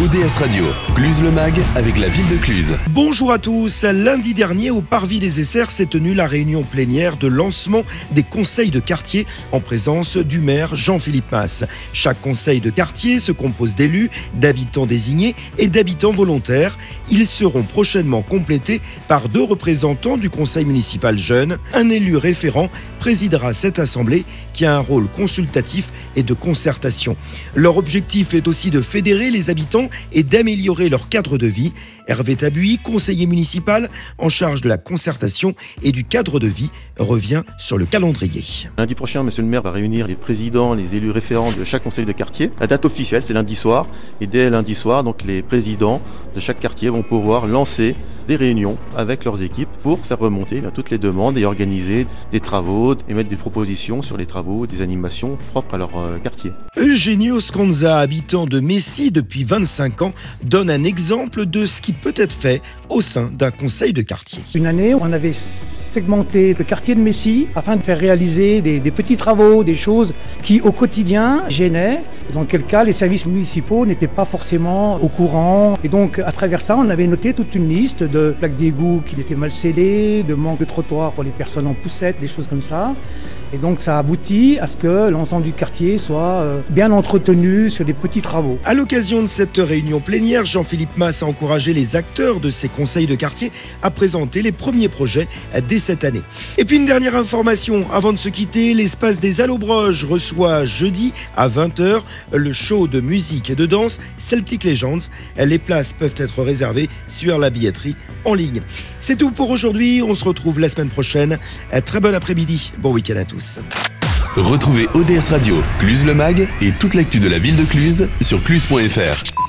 ODS Radio, Cluse-le-Mag avec la ville de Cluse. Bonjour à tous. Lundi dernier, au Parvis des Essers, s'est tenue la réunion plénière de lancement des conseils de quartier en présence du maire Jean-Philippe Mas. Chaque conseil de quartier se compose d'élus, d'habitants désignés et d'habitants volontaires. Ils seront prochainement complétés par 2 représentants du conseil municipal jeune. Un élu référent présidera cette assemblée qui a un rôle consultatif et de concertation. Leur objectif est aussi de fédérer les habitants et d'améliorer leur cadre de vie. Hervé Tabuy, conseiller municipal en charge de la concertation et du cadre de vie, revient sur le calendrier. Lundi prochain, monsieur le maire va réunir les présidents, les élus référents de chaque conseil de quartier. La date officielle, c'est lundi soir. Et dès lundi soir, donc, les présidents de chaque quartier vont pouvoir lancer des réunions avec leurs équipes pour faire remonter toutes les demandes et organiser des travaux et mettre des propositions sur les travaux, des animations propres à leur quartier. Eugenio Sconza, habitant de Messy depuis 25 ans, donne un exemple de ce qui peut être fait au sein d'un conseil de quartier. Une année, on avait segmenté le quartier de Messy afin de faire réaliser des petits travaux, des choses qui au quotidien gênaient, dans quel cas les services municipaux n'étaient pas forcément au courant. Et donc à travers ça, on avait noté toute une liste de plaques d'égout qui étaient mal scellées, de manque de trottoirs pour les personnes en poussette, des choses comme ça. Et donc ça aboutit à ce que l'ensemble du quartier soit bien entretenu sur des petits travaux. À l'occasion de cette réunion plénière, Jean-Philippe Mas a encouragé les acteurs de ces conseils de quartier à présenter les premiers projets dès cette année. Et puis une dernière information, avant de se quitter, l'espace des Allobroges reçoit jeudi à 20h le show de musique et de danse Celtic Legends. Les places peuvent être réservées sur la billetterie en ligne. C'est tout pour aujourd'hui, on se retrouve la semaine prochaine. Très bon après-midi, bon week-end à tous. Retrouvez ODS Radio, Cluse-le-Mag et toute l'actu de la ville de Cluse sur cluse.fr.